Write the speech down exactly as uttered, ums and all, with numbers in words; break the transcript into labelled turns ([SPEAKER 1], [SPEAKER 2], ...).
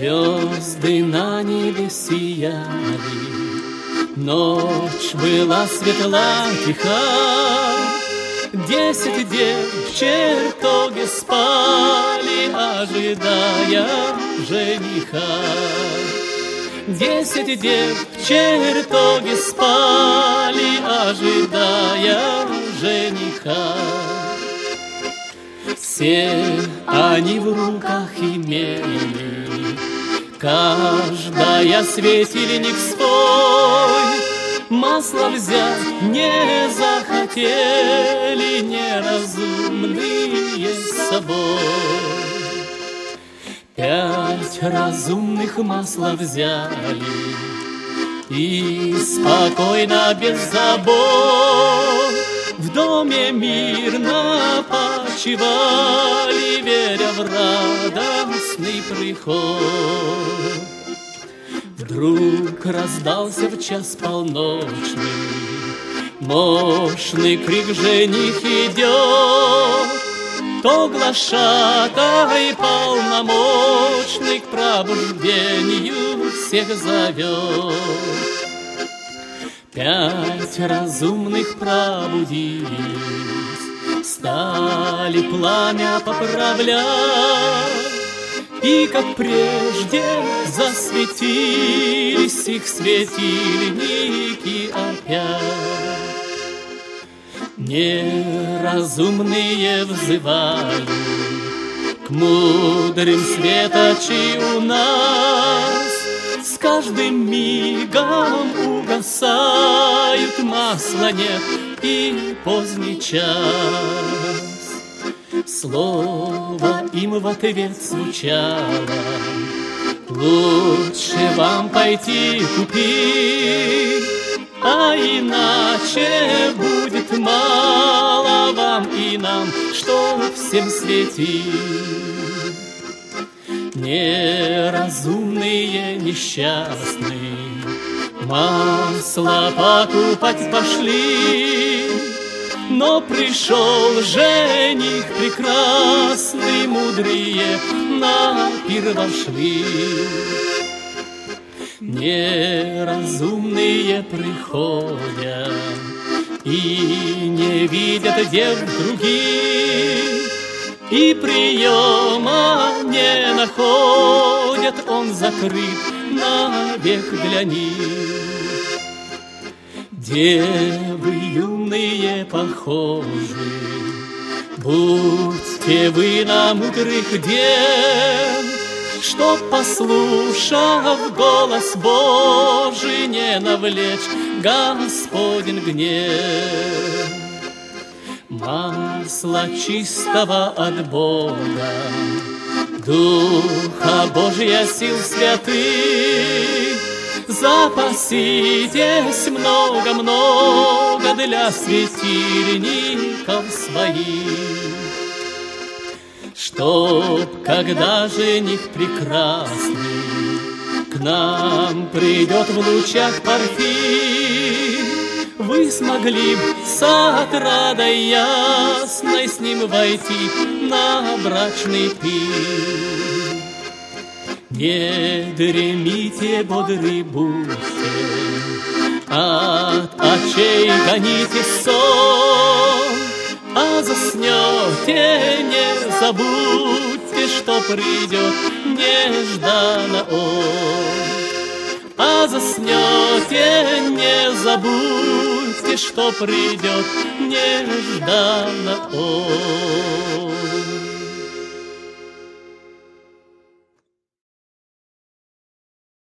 [SPEAKER 1] Звезды на небе сияли, ночь была светла, тиха. Десять дев в чертоге спали, ожидая жениха. Десять дев в чертоге спали, ожидая жениха. Все они в руках имели, каждая светильник свой. Масло взять не захотели неразумные с собой. Пять разумных масла взяли и спокойно, без забот в доме мирно почивали, веря в радостный приход. Вдруг раздался в час полночный мощный крик: жених идет! То глашатай полномочный к пробуждению всех зовет. Пять разумных пробудились, стали пламя поправлять, и, как прежде, засветились их светильники опять. Неразумные взывали к мудрым светочи у нас. С каждым мигом угасают, масла нет и поздний час. Слово им в ответ звучало: лучше вам пойти купить, а иначе будет мало вам и нам, что всем светит. Неразумные, несчастные масло покупать пошли, но пришел жених прекрасный, мудрые на пир вошли. Неразумные приходят и не видят дев других, и приема не находят, он закрыт навек для них. Девы юные похожи, будьте вы на мудрых дев, чтоб, послушав голос Божий, не навлечь Господень гнев. Масло чистого от Бога, Духа Божия, сил святых, запаситесь много-много для светильников своих, чтоб, когда жених прекрасный к нам придет в лучах парфим, вы смогли б с отрадой ясной с ним войти на брачный пир. Не дремите, бодры будьте, от очей гоните сон, а заснете, не забудьте, что придет нежданно он. А заснете, не забудьте, что придет нежданно он.